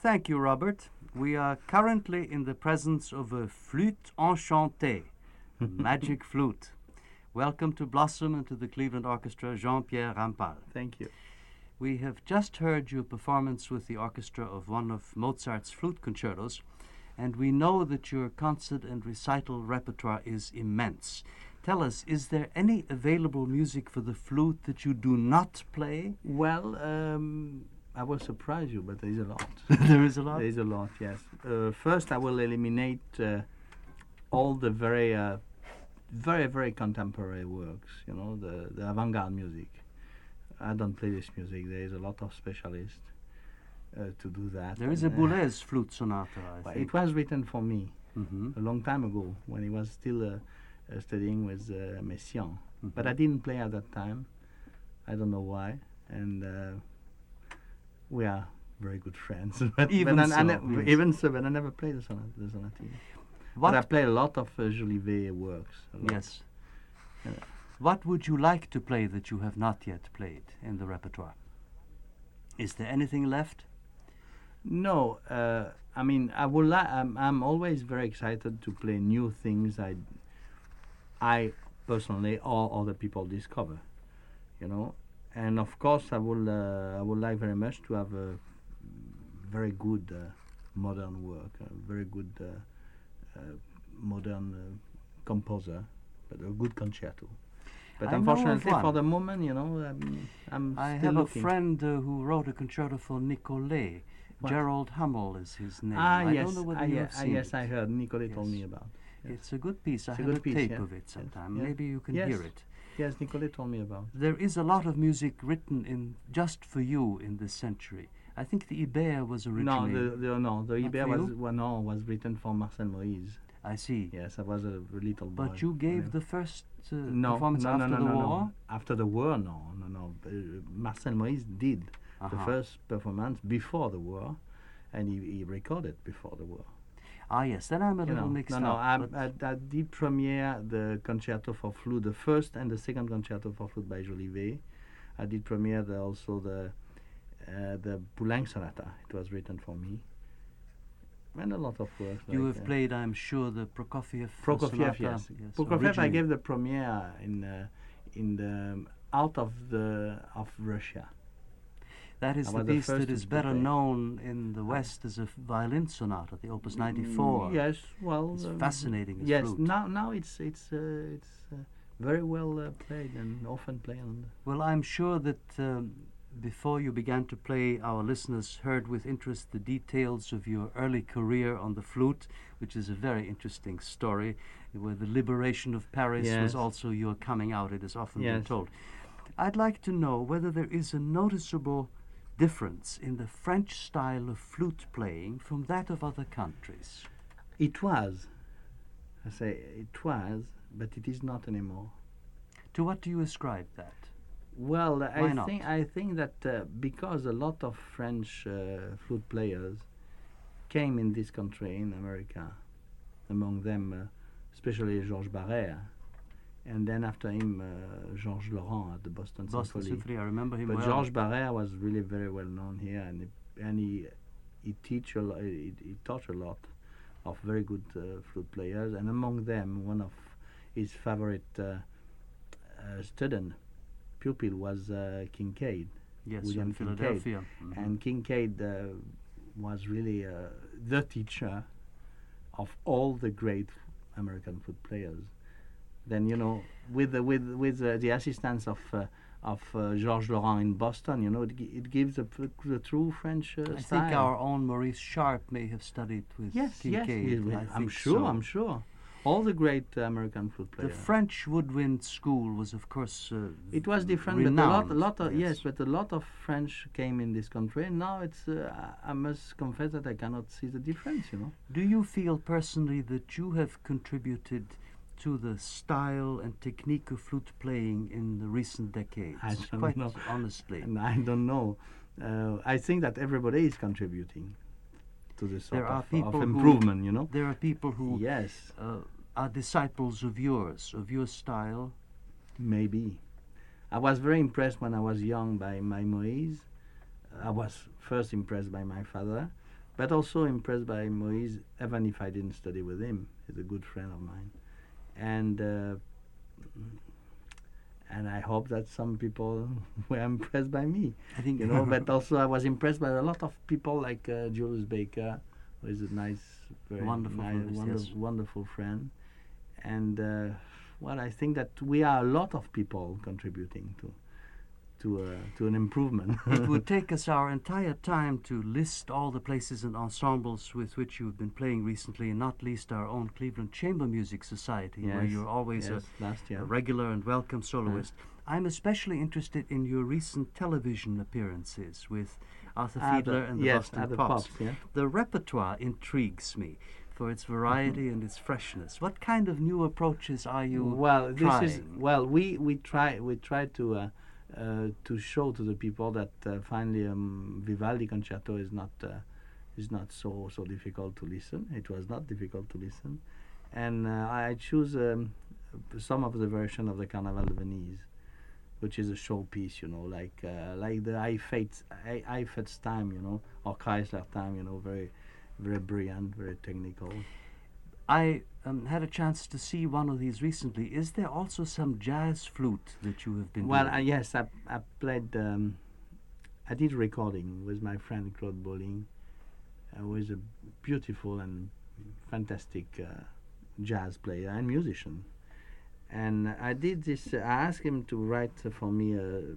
Thank you, Robert. We are currently in the presence of a flûte enchantée, a magic flute. Welcome to Blossom and to the Cleveland Orchestra, Jean-Pierre Rampal. Thank you. We have just heard your performance with the orchestra of one of Mozart's flute concertos, and we know that your concert and recital repertoire is immense. Tell us, is there any available music for the flute that you do not play? Well, I will surprise you, but there is a lot. There is a lot? There is a lot, yes. First, I will eliminate all the very, very contemporary works, you know, the avant-garde music. I don't play this music. There is a lot of specialists to do that. There is a Boulez flute sonata, I think. It was written for me Mm-hmm. a long time ago when he was still studying with Messiaen. Mm-hmm. But I didn't play at that time. I don't know why. And we are very good friends. Even but so, yes. Even so, but I never played the sonatine. But I played a lot of Jolivet works. Yes. Yeah. What would you like to play that you have not yet played in the repertoire? Is there anything left? No, I mean, I'm always very excited to play new things. I personally or other people discover, you know. And of course, I would like very much to have a very good modern work, a very good modern composer, but a good concerto. But I know of unfortunately, one. for the moment, you know, I'm I still have looking. a friend who wrote a concerto for Nicolet. What? Gerald Hummel is his name. Ah, I yes, don't know whether you have seen yes, it. I heard. Nicolet told Yes. me about. Yes. It's a good piece. I It's a have good a piece, tape yeah. of it Yes, sometime. yeah. Maybe you can Yes. hear it. Yes, Nicolet told me about. There is a lot of music written in just for you in this century. I think the Iber was No, originally. the Not Iber for was you? was written for Marcel Moïse. I see. Yes, I was a little boy. But you gave when the first no, performance no, after no, no, the no, war? no. After the war, no. Marcel Moïse did the Uh-huh. first performance before the war, and he recorded before the war. Ah, yes. Then I'm a You little know, mixed no, up. I did premiere the concerto for flute, the first and the second concerto for flute by Jolivet. I did premiere also the Poulenc sonata. It was written for me. And a lot of works. You like, have played, I'm sure, the Prokofiev Prokofiev, sonata. yes. Prokofiev, I originally. gave the premiere in the out of Russia. That is I the was the piece first that to is be better played. known in the West as a violin sonata, the Opus 94. Yes, well, It's fascinating as yes, flute. now it's very well played and often played on. Well, I'm sure that before you began to play, our listeners heard with interest the details of your early career on the flute, which is a very interesting story, where the liberation of Paris was Yes. also your coming out, it has often been Yes. told. I'd like to know whether there is a noticeable difference in the French style of flute playing from that of other countries. It was, I say it was, but it is not anymore. To what do you ascribe that? Well, Why not? I think that because a lot of French flute players came in this country, in America, among them especially Georges Barrère, and then after him Georges Laurent at the Boston Boston Symphony. Symphony, I remember him But well. Georges Barrère was really very well known here, and he taught a lot of very good flute players, and among them one of his favorite student pupil was Kincaid. Yes, William in Kincaid. Philadelphia. Mhm. And Kincaid was really the teacher of all the great American flute players. Then with the assistance of Georges Laurent in Boston, it gives the true French I style. think our own Maurice Sharp may have studied with Kincaid. I'm sure. All the great American flute The players. French woodwind school was, of course, It was different, renowned, but a lot of yes. but a lot of French came in this country. And now it's I must confess that I cannot see the difference. Do you feel personally that you have contributed to the style and technique of flute playing in the recent decades? I don't Quite know. honestly. And I don't know. I think that everybody is contributing to this sort There are of people who- improvement. There are people who Yes, are disciples of yours, of your style. maybe. I was very impressed when I was young by my Moïse. I was first impressed by my father, but also impressed by Moïse, even if I didn't study with him. He's a good friend of mine, and I hope that some people were impressed by me. I think But also I was impressed by a lot of people like Julius Baker, who is a nice, very Wonderful flutist, yes. wonderful friend, and I think that we are a lot of people contributing to an improvement. It would take us our entire time to list all the places and ensembles with which you've been playing recently, and not least our own Cleveland Chamber Music Society, where you're always a regular and welcome soloist. I'm especially interested in your recent television appearances with Arthur Fiedler and the Boston Pops. The repertoire intrigues me for its variety and its freshness. What kind of new approaches are you trying? We try to show to the people that finally Vivaldi concerto is not so difficult to listen. It was not difficult to listen, and I choose some of the version of the Carnaval de Venise, which is a showpiece, like the Eiffels time, or Chrysler time, very, very brilliant, very technical. I had a chance to see one of these recently. Is there also some jazz flute that you have been doing? Yes, I played. I did recording with my friend Claude Bolling, who is a beautiful and fantastic jazz player and musician. And I did this. I asked him to write for me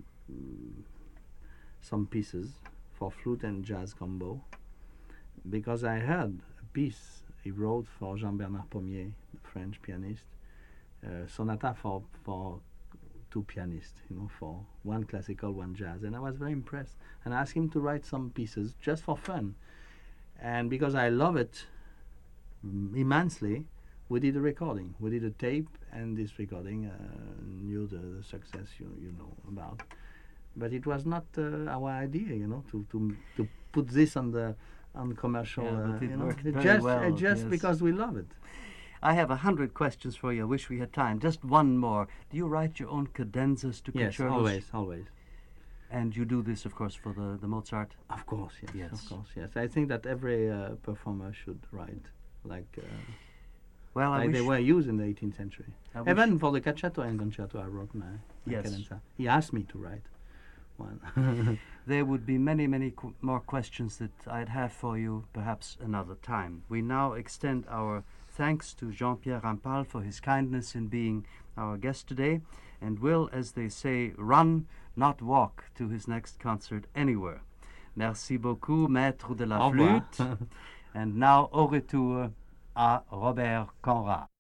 some pieces for flute and jazz combo, because I heard a piece he wrote for Jean-Bernard Pommier, the French pianist, sonata for two pianists, for one classical, one jazz. And I was very impressed. And I asked him to write some pieces just for fun. And because I love it immensely, we did a recording. We did a tape, and this recording knew the success you know about. But it was not our idea, to put this on commercial. Just because we love it. I have 100 questions for you. I wish we had time. Just one more. Do you write your own cadenzas to concertos? Yes, always. And you do this, of course, for the Mozart? Of course, yes. Of course, yes. I think that every performer should write like they were used in the 18th century. Even for the Cacciato and Concerto, I wrote my cadenza. He asked me to write one. There would be many, many more questions that I'd have for you, perhaps another time. We now extend our thanks to Jean-Pierre Rampal for his kindness in being our guest today, and will, as they say, run, not walk, to his next concert anywhere. Merci beaucoup, Maître de la Flûte. And now, au retour, à Robert Conrad.